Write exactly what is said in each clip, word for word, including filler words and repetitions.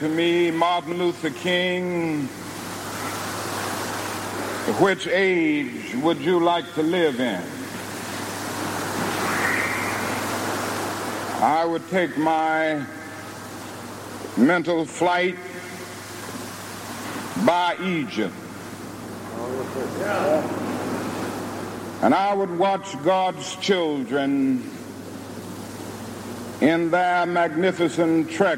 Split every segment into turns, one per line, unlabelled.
To me, Martin Luther King, which age would you like to live in? I would take my mental flight by Egypt. And I would watch God's children in their magnificent trek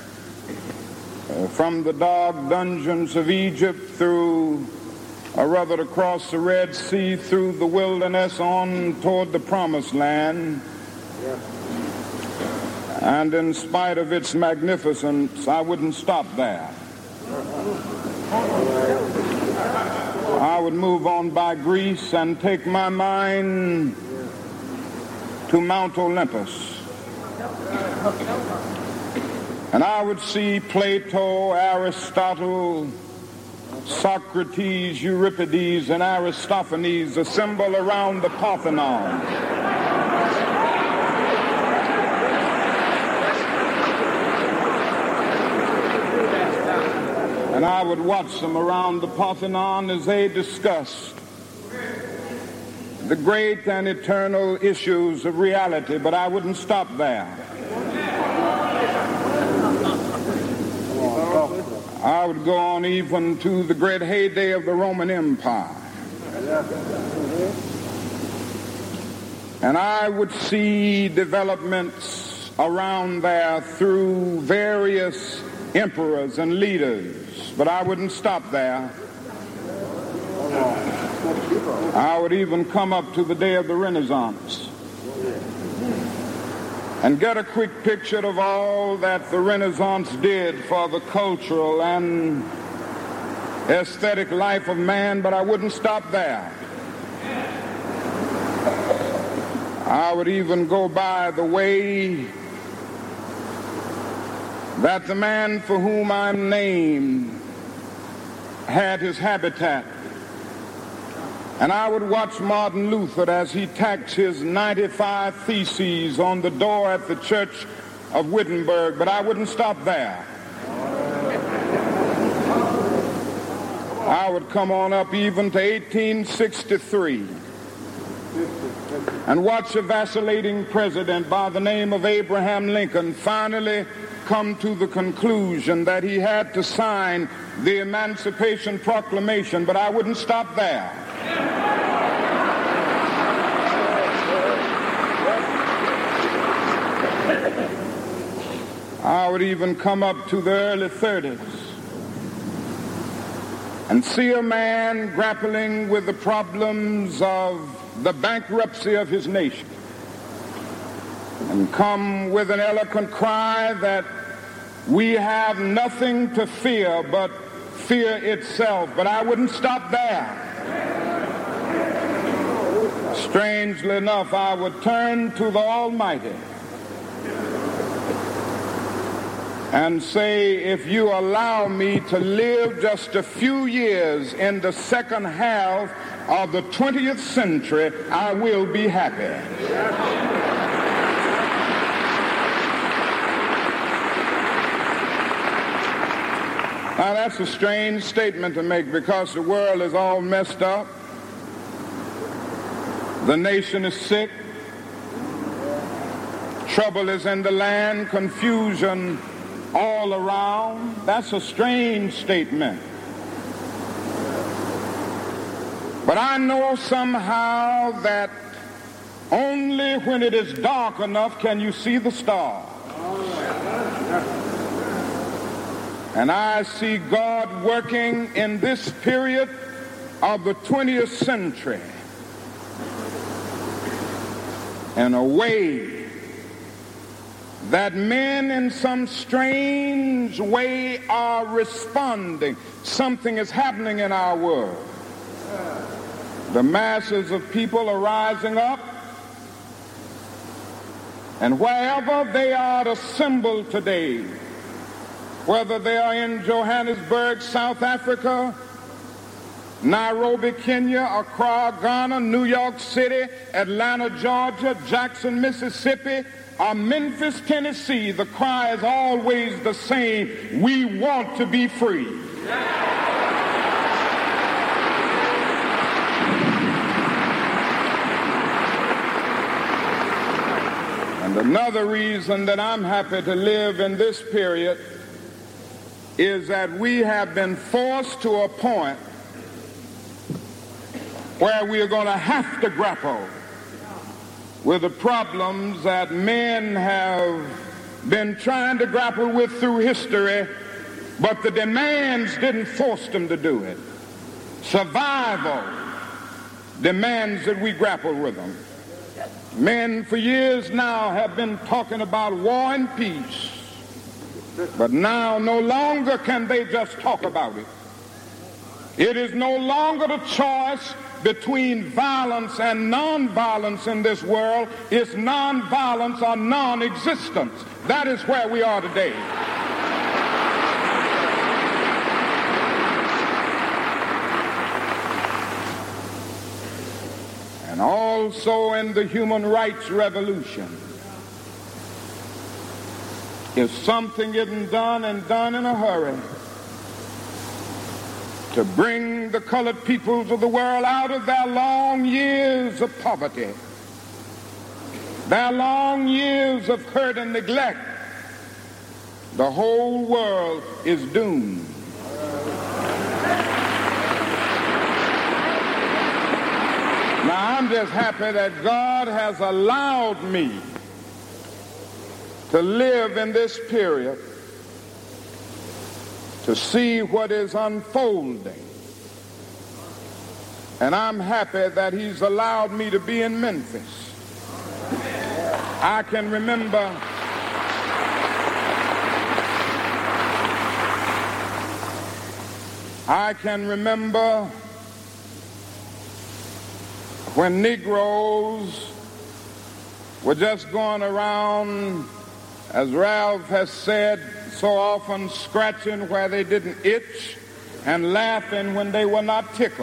from the dark dungeons of Egypt through, or rather across the Red Sea, through the wilderness on toward the Promised Land. And in spite of its magnificence, I wouldn't stop there. I would move on by Greece and take my mind to Mount Olympus. And I would see Plato, Aristotle, Socrates, Euripides, and Aristophanes assemble around the Parthenon. And I would watch them around the Parthenon as they discussed the great and eternal issues of reality, but I wouldn't stop there. I would go on even to the great heyday of the Roman Empire. And I would see developments around there through various emperors and leaders, but I wouldn't stop there. I would even come up to the day of the Renaissance and get a quick picture of all that the Renaissance did for the cultural and aesthetic life of man, but I wouldn't stop there. I would even go by the way that the man for whom I'm named had his habitat. And I would watch Martin Luther as he tacked his ninety-five Theses on the door at the church of Wittenberg, but I wouldn't stop there. I would come on up even to eighteen sixty-three and watch a vacillating president by the name of Abraham Lincoln finally come to the conclusion that he had to sign the Emancipation Proclamation, but I wouldn't stop there. I would even come up to the early thirties and see a man grappling with the problems of the bankruptcy of his nation and come with an eloquent cry that we have nothing to fear but fear itself, but I wouldn't stop there. Strangely enough, I would turn to the Almighty and say, if you allow me to live just a few years in the second half of the twentieth century, I will be happy. Now, that's a strange statement to make because the world is all messed up. The nation is sick. Trouble is in the land. Confusion all around. That's a strange statement. But I know somehow that only when it is dark enough can you see the stars. And I see God working in this period of the twentieth century in a way that men in some strange way are responding. Something is happening in our world. The masses of people are rising up, and wherever they are assembled today, whether they are in Johannesburg, South Africa, Nairobi, Kenya, Accra, Ghana, New York City, Atlanta, Georgia, Jackson, Mississippi, or Memphis, Tennessee, the cry is always the same: we want to be free. And another reason that I'm happy to live in this period is that we have been forced to a point where we are going to have to grapple with the problems that men have been trying to grapple with through history, but the demands didn't force them to do it. Survival demands that we grapple with them. Men for years now have been talking about war and peace, but now no longer can they just talk about it. It is no longer the choice between violence and non-violence in this world. It's non-violence or non-existence. That is where we are today. And also in the human rights revolution, if something isn't done and done in a hurry to bring the colored peoples of the world out of their long years of poverty, their long years of hurt and neglect, the whole world is doomed. Now, I'm just happy that God has allowed me to live in this period to see what is unfolding. And I'm happy that he's allowed me to be in Memphis. I can remember I can remember when Negroes were just going around, as Ralph has said, so often scratching where they didn't itch and laughing when they were not tickled.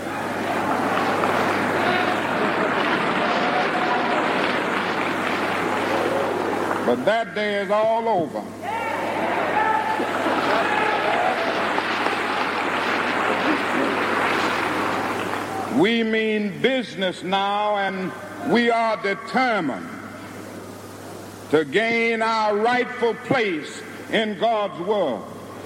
But that day is all over. We mean business now, and we are determined to gain our rightful place in God's world.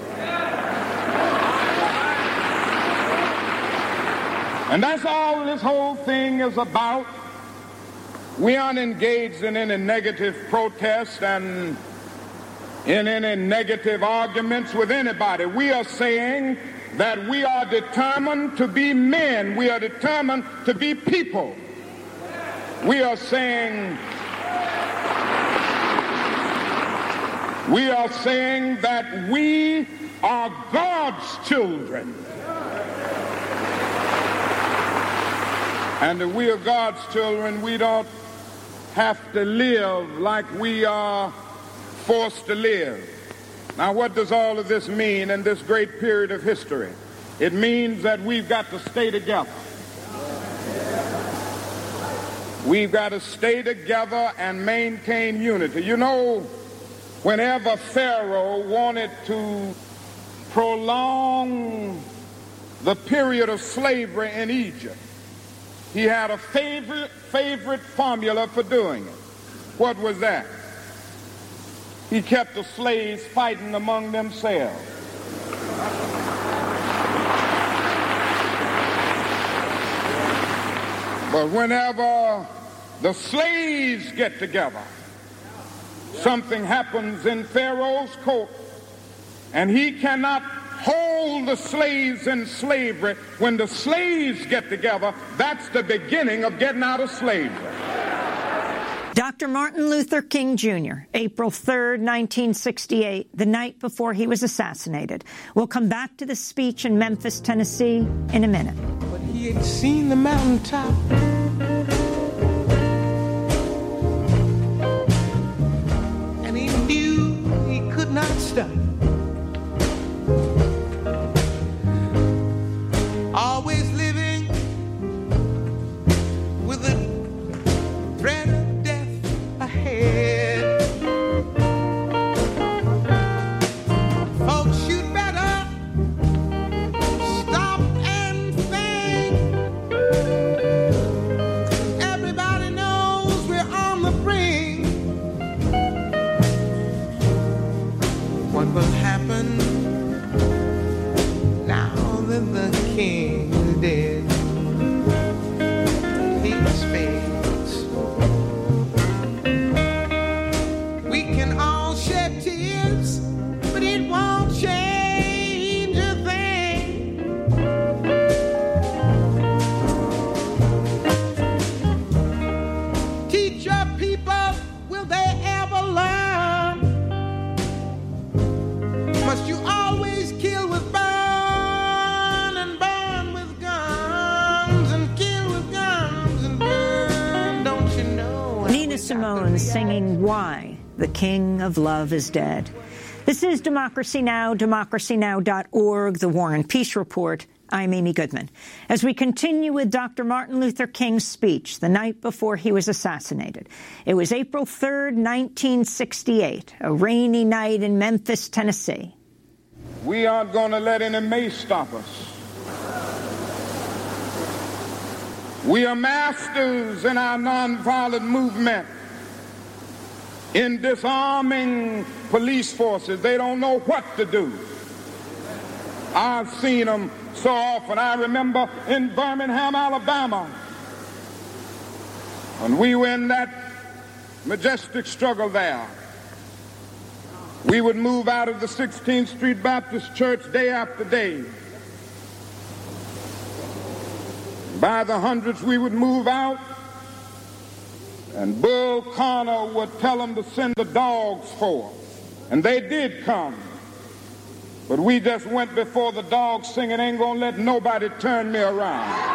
And that's all this whole thing is about. We aren't engaged in any negative protest and in any negative arguments with anybody. We are saying that we are determined to be men. We are determined to be people. We are saying We are saying that we are God's children. And if we are God's children, we don't have to live like we are forced to live. Now, what does all of this mean in this great period of history? It means that we've got to stay together. We've got to stay together and maintain unity. You know, whenever Pharaoh wanted to prolong the period of slavery in Egypt, he had a favorite, favorite formula for doing it. What was that? He kept the slaves fighting among themselves. But whenever the slaves get together, something happens in Pharaoh's court, and he cannot hold the slaves in slavery. When the slaves get together, that's the beginning of getting out of slavery.
Doctor Martin Luther King Junior, April third, nineteen sixty-eight, the night before he was assassinated. We'll come back to the speech in Memphis, Tennessee, in a minute.
But he had seen the mountaintop, and he knew he could not stop. Always living with a threat of death ahead. happen now that the king is dead? He's famous. We can all shed tears, but it won't change a thing. Teach your people, will they ever learn? Must you always kill with burn and burn with guns and kill with guns and burn? Don't you know?
Nina Simone singing Why the King of Love is Dead. This is Democracy Now!, democracy now dot org, the War and Peace Report. I'm Amy Goodman. As we continue with Doctor Martin Luther King's speech the night before he was assassinated. It was April third, nineteen sixty-eight, a rainy night in Memphis, Tennessee.
We aren't going to let any mace stop us. We are masters in our nonviolent movement in disarming police forces. They don't know what to do. I've seen them so often. I remember in Birmingham, Alabama, when we were in that majestic struggle there. We would move out of the sixteenth Street Baptist Church day after day. By the hundreds, we would move out, and Bull Connor would tell them to send the dogs forth. And they did come. But we just went before the dogs singing, ain't gonna let nobody turn me around.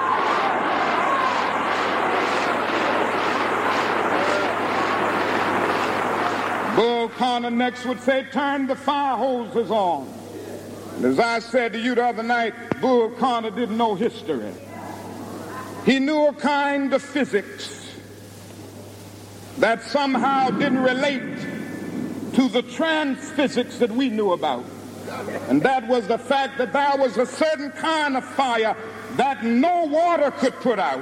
Bull Connor next would say, turn the fire hoses on. And as I said to you the other night, Bull Connor didn't know history. He knew a kind of physics that somehow didn't relate to the trans-physics that we knew about. And that was the fact that there was a certain kind of fire that no water could put out.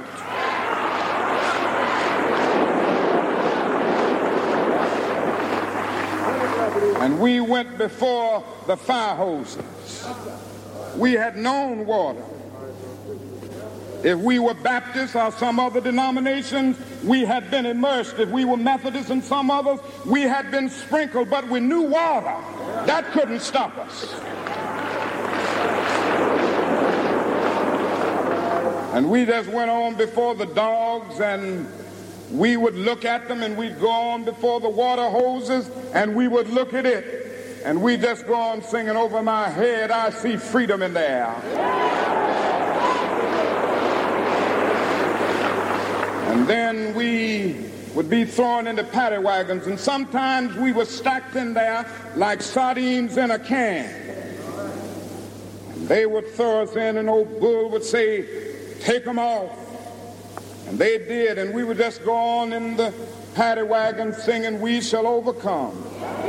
And we went before the fire hoses. We had known water. If we were Baptists or some other denominations, we had been immersed. If we were Methodists and some others, we had been sprinkled, but we knew water. That couldn't stop us. And we just went on before the dogs, and we would look at them, and we'd go on before the water hoses, and we would look at it, and we just go on singing, over my head I see freedom in the air. And then we would be thrown into paddy wagons, and sometimes we were stacked in there like sardines in a can. And they would throw us in, and old Bull would say, take them off. And they did, and we would just go on in the paddy wagon singing, we shall overcome.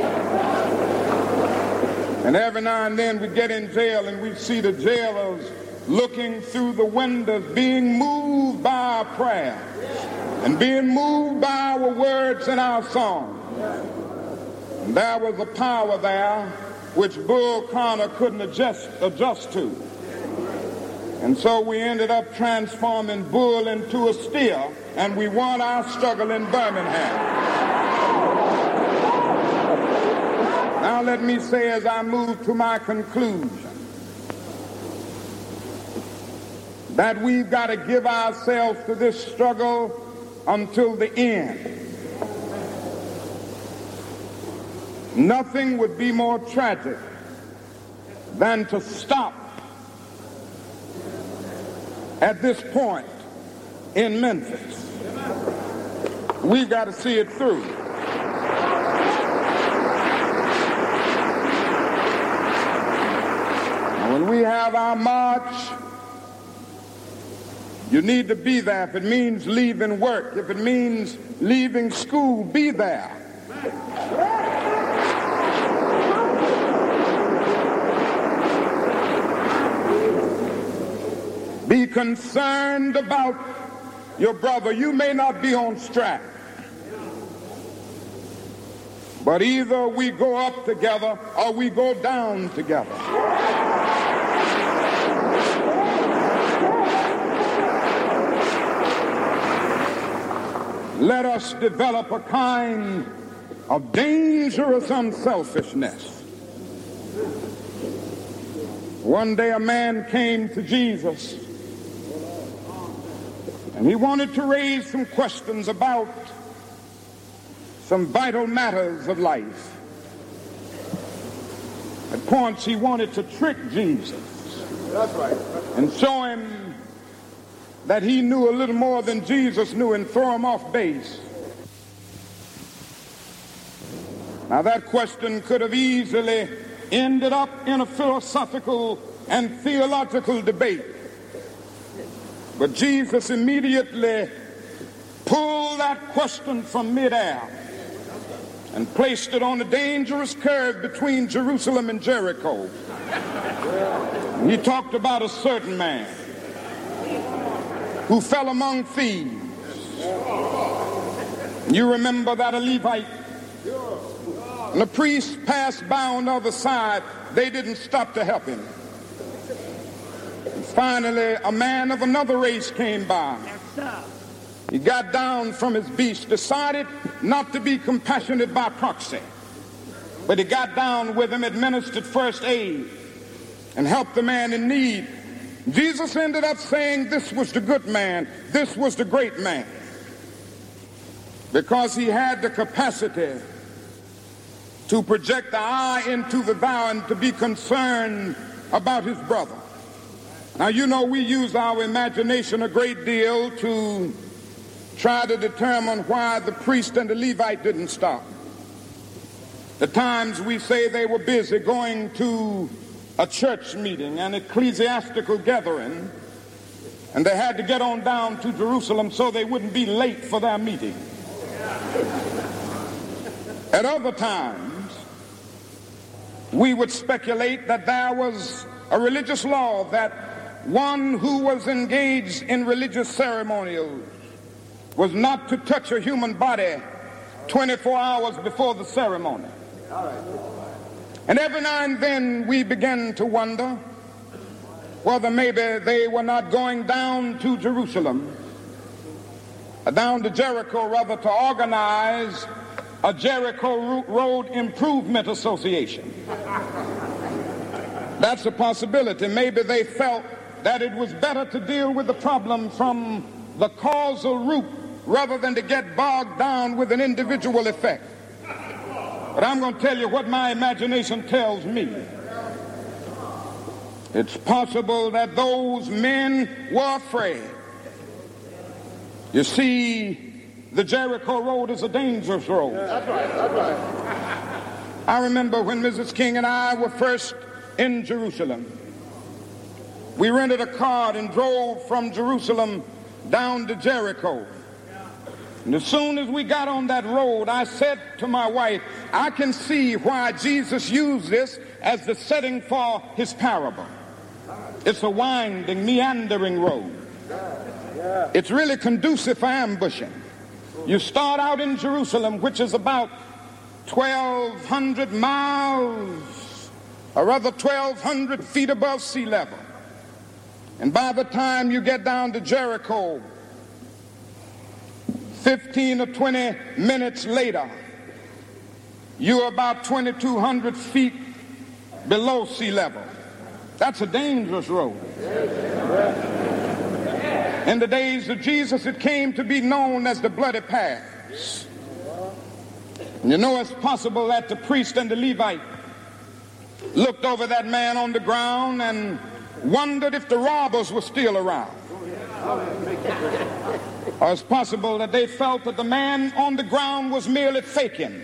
And every now and then we'd get in jail, and we'd see the jailers looking through the windows, being moved by our prayer and being moved by our words and our song. And there was a power there which Bull Connor couldn't adjust, adjust to. And so we ended up transforming Bull into a steer, and we won our struggle in Birmingham. Now let me say, as I move to my conclusion, that we've got to give ourselves to this struggle until the end. Nothing would be more tragic than to stop at this point in Memphis. We've got to see it through. When we have our march, you need to be there. If it means leaving work, if it means leaving school, be there. Be concerned about your brother. You may not be on strike, But either we go up together or we go down together. Let us develop a kind of dangerous unselfishness. One day a man came to Jesus and he wanted to raise some questions about some vital matters of life. At points he wanted to trick Jesus. That's right. And show him that he knew a little more than Jesus knew and throw him off base. Now that question could have easily ended up in a philosophical and theological debate. But Jesus immediately pulled that question from midair and placed it on a dangerous curve between Jerusalem and Jericho. He talked about a certain man who fell among thieves. You remember that a Levite and the priest passed by on the other side. They didn't stop to help him. And finally, a man of another race came by. He got down from his beast, decided not to be compassionate by proxy. But he got down with him, administered first aid, and helped the man in need. Jesus ended up saying this was the good man, this was the great man, because he had the capacity to project the eye into the thou and to be concerned about his brother. Now, you know, we use our imagination a great deal to try to determine why the priest and the Levite didn't stop. The times we say they were busy going to a church meeting, an ecclesiastical gathering, and they had to get on down to Jerusalem so they wouldn't be late for their meeting. At other times, we would speculate that there was a religious law that one who was engaged in religious ceremonials was not to touch a human body twenty-four hours before the ceremony. And every now and then we began to wonder whether maybe they were not going down to Jerusalem, or down to Jericho rather, to organize a Jericho Road Improvement Association. That's a possibility. Maybe they felt that it was better to deal with the problem from the causal root rather than to get bogged down with an individual effect. But I'm going to tell you what my imagination tells me. It's possible that those men were afraid. You see, the Jericho Road is a dangerous road. That's right, that's right. I remember when Missus King and I were first in Jerusalem. We rented a car and drove from Jerusalem down to Jericho. And as soon as we got on that road, I said to my wife, I can see why Jesus used this as the setting for his parable. It's a winding, meandering road. It's really conducive for ambushing. You start out in Jerusalem, which is about twelve hundred miles, or rather twelve hundred feet above sea level. And by the time you get down to Jericho, fifteen or twenty minutes later, you're about twenty-two hundred feet below sea level. That's a dangerous road. In the days of Jesus, it came to be known as the bloody paths. And you know, it's possible that the priest and the Levite looked over that man on the ground and wondered if the robbers were still around. Or it's possible that they felt that the man on the ground was merely faking.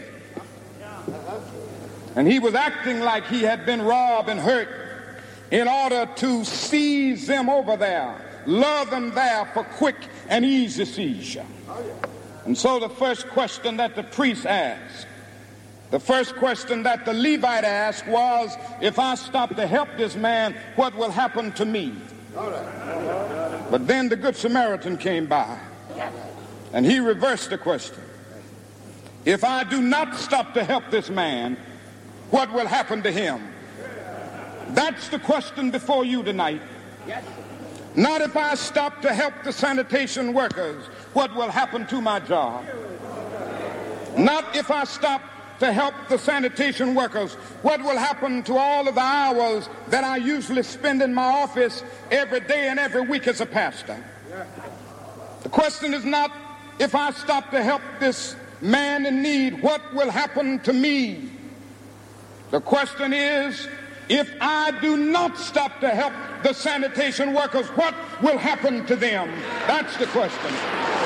And he was acting like he had been robbed and hurt in order to seize them over there, lure them there for quick and easy seizure. And so the first question that the priest asked, the first question that the Levite asked was, if I stop to help this man, what will happen to me? But then the Good Samaritan came by, and he reversed the question. if I do not stop to help this man, what will happen to him? That's the question before you tonight. Not if I stop to help the sanitation workers, what will happen to my job? Not if I stop to help the sanitation workers, what will happen to all of the hours that I usually spend in my office every day and every week as a pastor? The question is not if I stop to help this man in need, what will happen to me? The question is, if I do not stop to help the sanitation workers, what will happen to them? That's the question.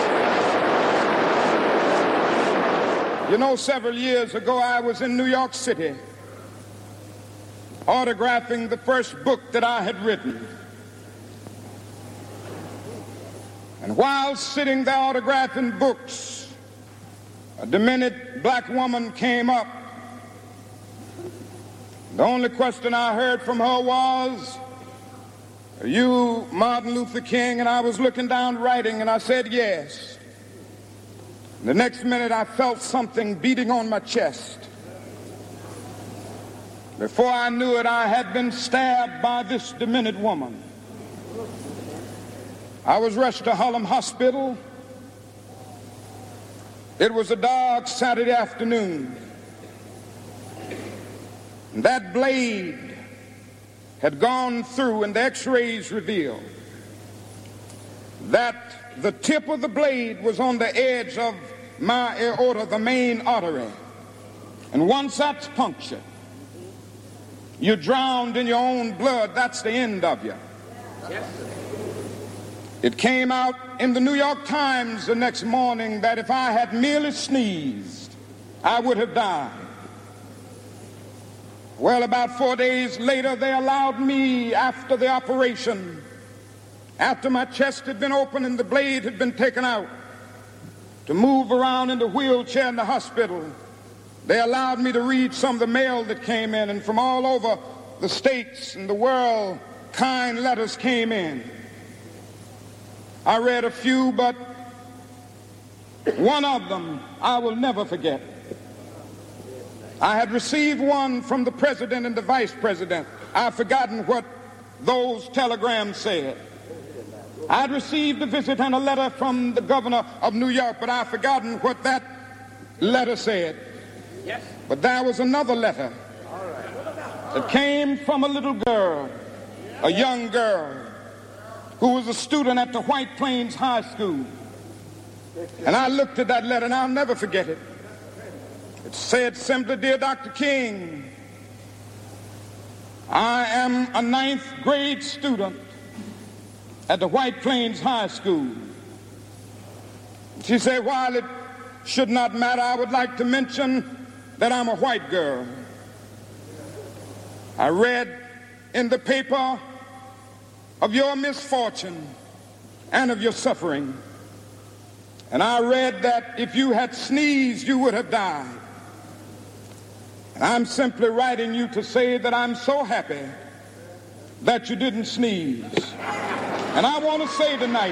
You know, several years ago, I was in New York City autographing the first book that I had written. And while sitting there autographing books, a demented black woman came up. The only question I heard from her was, "Are you Martin Luther King?" And I was looking down writing, and I said, "Yes." The next minute, I felt something beating on my chest. Before I knew it, I had been stabbed by this demented woman. I was rushed to Harlem Hospital. It was a dark Saturday afternoon. And that blade had gone through, and the x-rays revealed that the tip of the blade was on the edge of my aorta, the main artery. And once that's punctured, you're drowned in your own blood. That's the end of you. Yes, sir. It came out in the New York Times the next morning that if I had merely sneezed, I would have died. Well, about four days later, they allowed me, after the operation, after my chest had been opened and the blade had been taken out, to move around in the wheelchair in the hospital. They allowed me to read some of the mail that came in, and from all over the states and the world, kind letters came in. I read a few, but one of them I will never forget. I had received one from the president and the vice president. I've forgotten what those telegrams said. I had received a visit and a letter from the governor of New York, but I've forgotten what that letter said. Yes. But there was another letter that came from a little girl, a young girl, who was a student at the White Plains High School. And I looked at that letter, and I'll never forget it. It said simply, "Dear Doctor King, I am a ninth grade student at the White Plains High School." She said, "While it should not matter, I would like to mention that I'm a white girl. I read in the paper of your misfortune and of your suffering. And I read that if you had sneezed, you would have died. And I'm simply writing you to say that I'm so happy that you didn't sneeze." And I want to say tonight,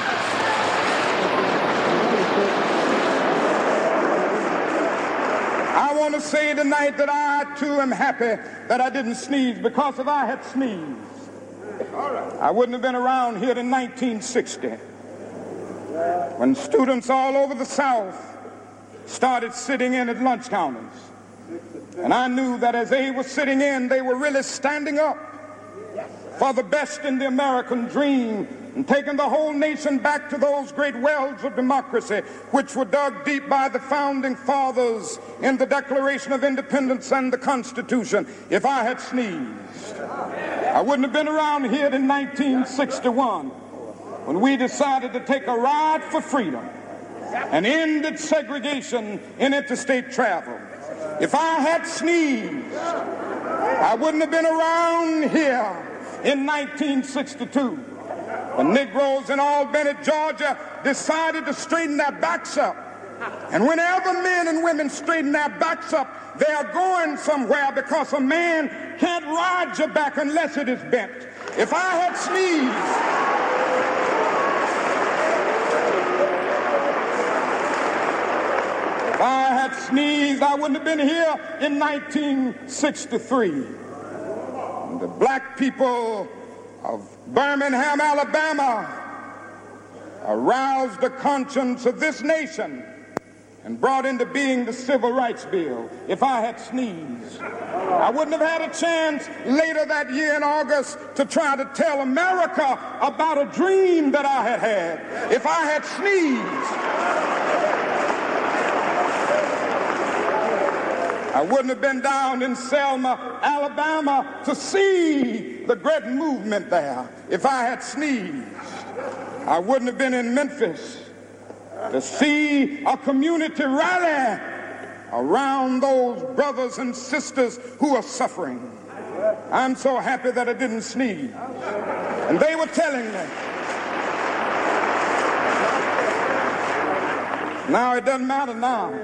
I want to say tonight that I too am happy that I didn't sneeze, because if I had sneezed, I wouldn't have been around here in nineteen sixty, when students all over the South started sitting in at lunch counters. And I knew that as they were sitting in, they were really standing up for the best in the American dream and taking the whole nation back to those great wells of democracy which were dug deep by the founding fathers in the Declaration of Independence and the Constitution. If I had sneezed, I wouldn't have been around here in nineteen sixty-one when we decided to take a ride for freedom and ended segregation in interstate travel. If I had sneezed, I wouldn't have been around here in nineteen sixty-two. The Negroes in Albany, Georgia, decided to straighten their backs up. And whenever men and women straighten their backs up, they are going somewhere, because a man can't ride your back unless it is bent. If I had sneezed, if I had sneezed, I wouldn't have been here in nineteen sixty-three. The black people of Birmingham, Alabama, aroused the conscience of this nation and brought into being the Civil Rights Bill. If I had sneezed, I wouldn't have had a chance later that year in August to try to tell America about a dream that I had had. If I had sneezed, I wouldn't have been down in Selma, Alabama to see the great movement there. If I had sneezed, I wouldn't have been in Memphis to see a community rally around those brothers and sisters who are suffering. I'm so happy that I didn't sneeze. And they were telling me. Now it doesn't matter now.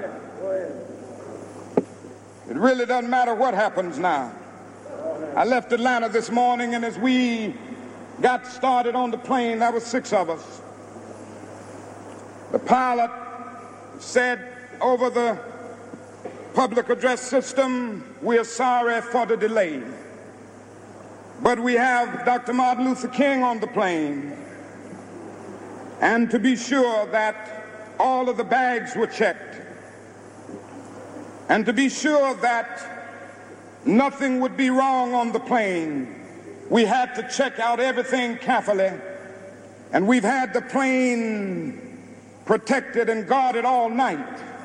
It really doesn't matter what happens now. I left Atlanta this morning, and as we got started on the plane, there were six of us. The pilot said over the public address system, "We are sorry for the delay, but we have Doctor Martin Luther King on the plane, and to be sure that all of the bags were checked, and to be sure that nothing would be wrong on the plane, we had to check out everything carefully, and we've had the plane protected and guarded all night."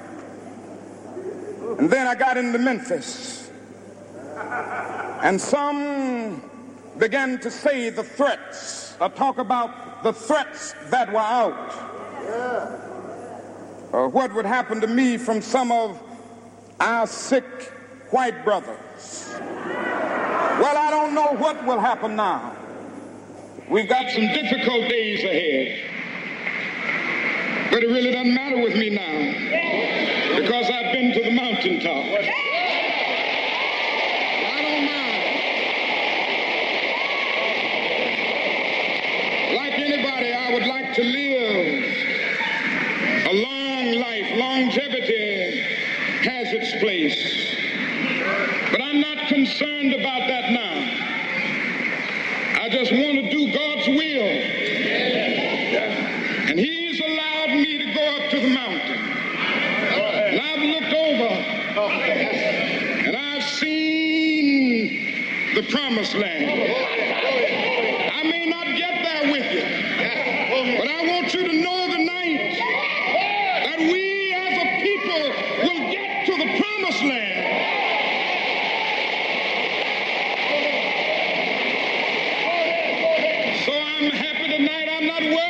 And then I got into Memphis, and some began to say the threats, or talk about the threats that were out, or what would happen to me from some of our sick white brothers. Well, I don't know what will happen now. We've got some difficult days ahead. But it really doesn't matter with me now, because I've been to the mountaintop. I don't mind. Like anybody, I would like to live a long life. Longevity has its place. But I'm not concerned about that now. I just want to do God's will. And He's allowed me to go up to the mountain. And I've looked over and I've seen the promised land. I may not get there with you, but I want you to know tonight that we as a people will get to the promised land. So I'm happy tonight. I'm not worried.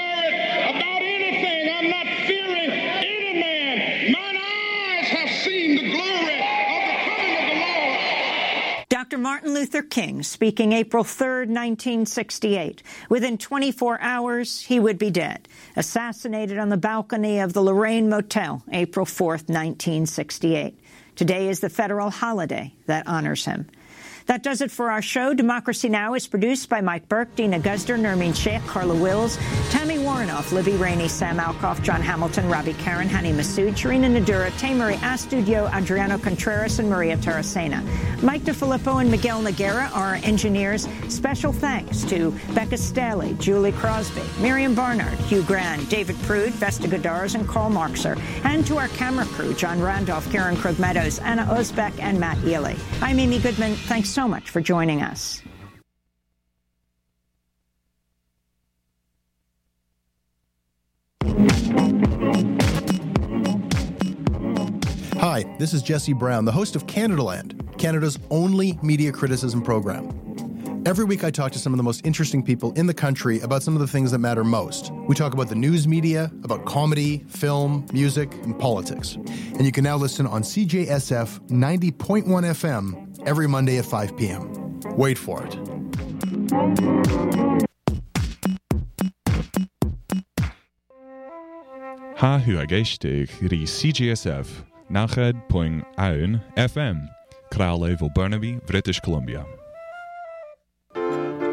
Doctor Martin Luther King speaking April third, nineteen sixty-eight. Within twenty-four hours, he would be dead. Assassinated on the balcony of the Lorraine Motel, April fourth, nineteen sixty-eight. Today is the federal holiday that honors him. That does it for our show. Democracy Now! Is produced by Mike Burke, Dina Guzder, Nermeen Sheikh, Carla Wills, Tammy Warrenoff, Libby Rainey, Sam Alcoff, John Hamilton, Robbie Karen, Hani Masood, Sharina Nadura, Taymari Astudio, Adriano Contreras, and Maria Taracena. Mike DeFilippo and Miguel Noguera are our engineers. Special thanks to Becca Staley, Julie Crosby, Miriam Barnard, Hugh Grand, David Prude, Vesta Godars, and Carl Markser. And to our camera crew, John Randolph, Karen Krug Meadows, Anna Osbeck, and Matt Ely. I'm Amy Goodman. Thanks so much for joining us.
Hi, this is Jesse Brown, the host of Canadaland, Canada's only media criticism program. Every week I talk to some of the most interesting people in the country about some of the things that matter most. We talk about the news media, about comedy, film, music, and politics. And you can now listen on C J S F ninety point one F M every Monday at five p.m. Wait for it.
Ha huagéisteach rí C J S F ninety point one F M, Crowley, Burnaby, British Columbia.